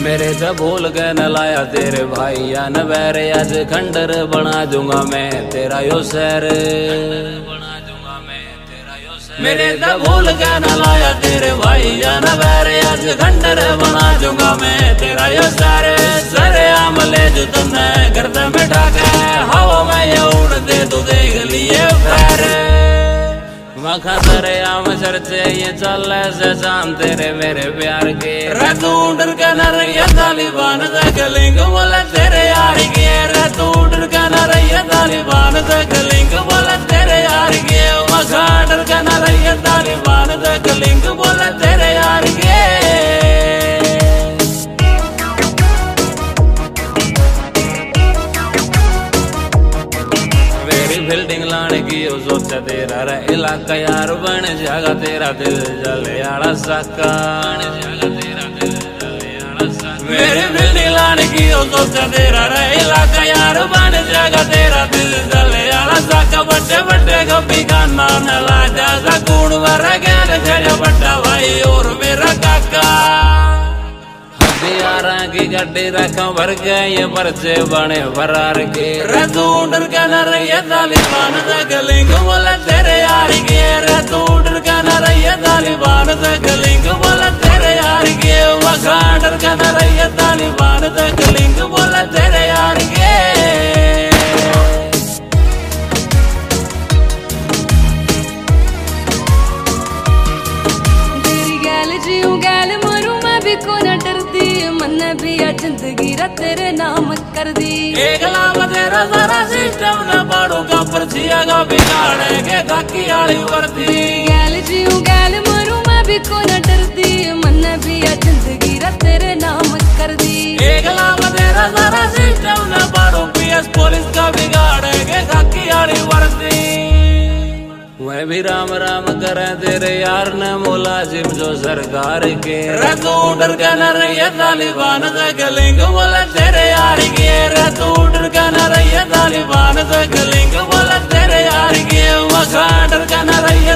मेरे से भूल के न लाया तेरे भाई या न बैरे, आज खंडर बना दूंगा मैं तेरा यो शहर। मेरे से भूल के न लाया तेरे भाई या न बैरे, आज खंडर बना दूंगा मैं तेरा यो शहर। सरे आम ले जो तुमने गर्दन में ढाके, हवा में ये उड़ दे तू देख लिए पैर। मखा सरे आम चर्चे ये चल से शाम तेरे मेरे प्यार के। तू डर के न रही तालिबान से कलिंग बोले तेरे यार के। तू डर के न रही तालिबान से कलिंग बोले तेरे यार के। मखा डर के न रही तालिबान से कलिंग बोले तेरे यार के। बिल्डिंग लाने की सोचा तेरा रे इलाका यार बन जाएगा तेरा दिल जले आड़ा साका। मेरी बिल्डिंग लाने की सोचा तेरा रे इलाका यार बन जाएगा तेरा दिल जले आड़ा साका। बड़े बड़े कभी का नाम ला जा कूड़ वर गैर खड़ा बड़ा भाई और मेरा काका। यारा की गड्डी रखा भर गए ये पर्चे बने फरार के। तू डर के न रही तालिबान से कलिंग बोले तेरे यार के। तू डर के न रही तालिबान से कलिंग बोले तेरे यार के। मखा डर के न रही तालिबान से कलिंग बोले तेरे यार के। तेरी गैल जीऊं गैल मरूं मैं भी को न डरती, मन भी आ जिंदगी रा तेरे नाम कर दी। एक लाभ तेरा सारा सिस्टम न पाड़ू का पर्चिया का बिगाड़े के गाकी आली वर्दी। गैल जीऊं गैल मरूं मैं भी को न डरती, मन भी आ जिंदगी रा तेरे नाम कर दी। एक लाभ तेरा सारा सिस्टम न पाड़ू पीएस पुलिस का बिगाड़े के गाकी आली वर्दी। मैं भी राम राम करे तेरे यार ने मुलाजिम जो सरकार के। तू डर के न रही तालिबान से कलिंग बोले तेरे यार के। तू डर के न रही तालिबान से कलिंग बोले तेरे यार के। मखा डर के न रही